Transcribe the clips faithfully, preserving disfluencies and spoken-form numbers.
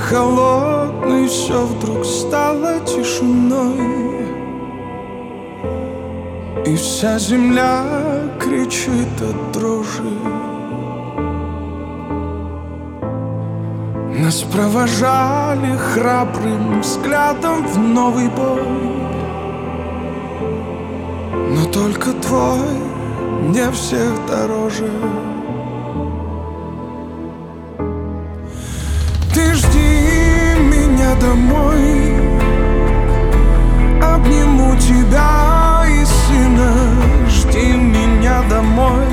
холодной все вдруг стало тишиной, и вся земля кричит от дрожи. Нас провожали храбрым взглядом в новый бой, но только твой мне всех дороже. Ты жди меня домой, обниму тебя и сына. Жди меня домой,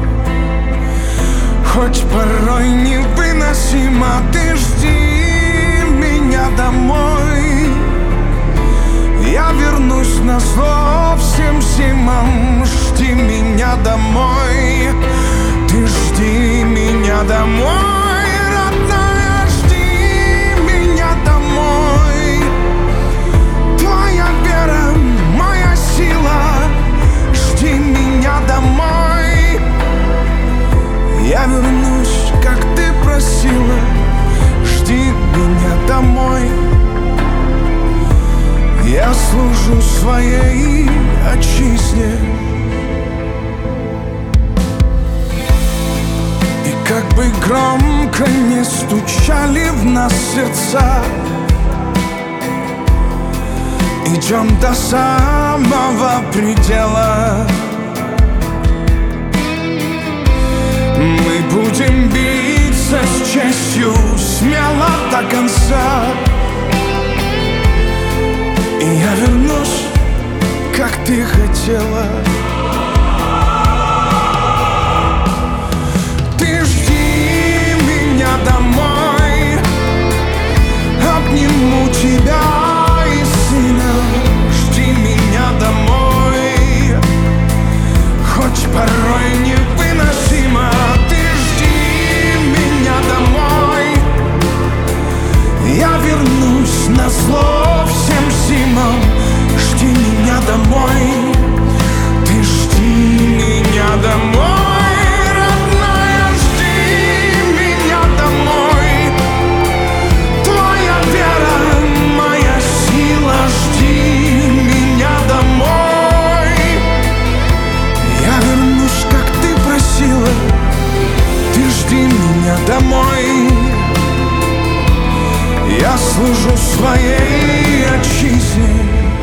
хоть порой невыносимо. Ты жди меня домой, я вернусь назло всем зимам. Жди меня домой, ты жди меня домой, родная, жди меня домой. Твоя вера, моя сила, жди меня домой. Я вернусь, как ты просила, жди меня домой. Я служу своей отчизне, и как бы громко не стучали в нас сердца, идем до самого предела. Мы будем биться с честью смело до конца, и я вернусь, как ты хотела. Ты жди меня домой, обниму тебя и сына. Жди меня домой, хоть порой невыносимо. Ты жди меня домой, я вернусь назло всем зимам. Жди меня домой, ты жди меня домой, родная, жди меня домой. Твоя вера, моя сила, жди меня домой. Я вернусь, как ты просила, ты жди меня домой. Я служу своей отчизне.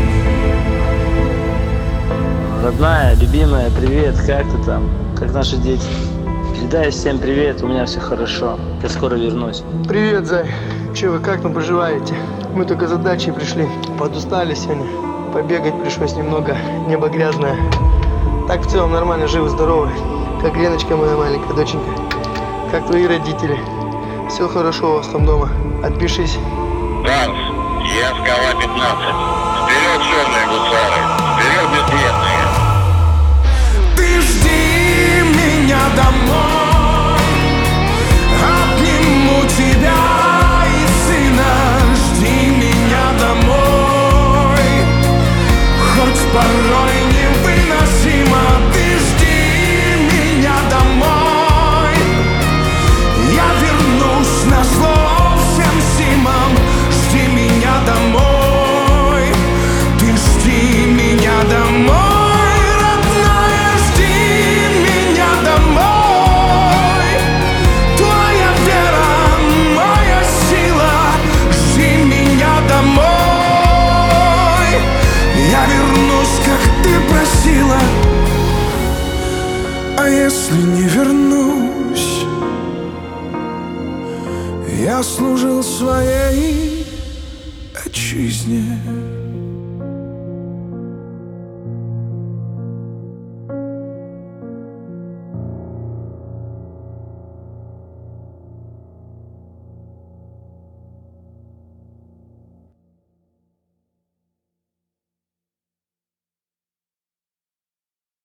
Родная, любимая, привет, как ты там? Как наши дети? Передай всем привет, у меня все хорошо. Я скоро вернусь. Привет, Зай. Че вы, как там поживаете? Мы только за дачей пришли. Подустали сегодня. Побегать пришлось немного. Небо грязное. Так в целом нормально, живы, здоровы. Как Леночка, моя маленькая доченька. Как твои родители? Все хорошо у вас там дома? Отпишись. Ганс, я Скала пятнадцать. Вперед, черные гусары! Вперед, безбедные! Ты жди меня домой, обниму тебя и сына. Жди меня домой, хоть порой невыносимо. Ты жди меня домой, я вернусь назло всем зимам. Жди меня домой, ты жди меня домой. А если не вернусь, я служил своей отчизне.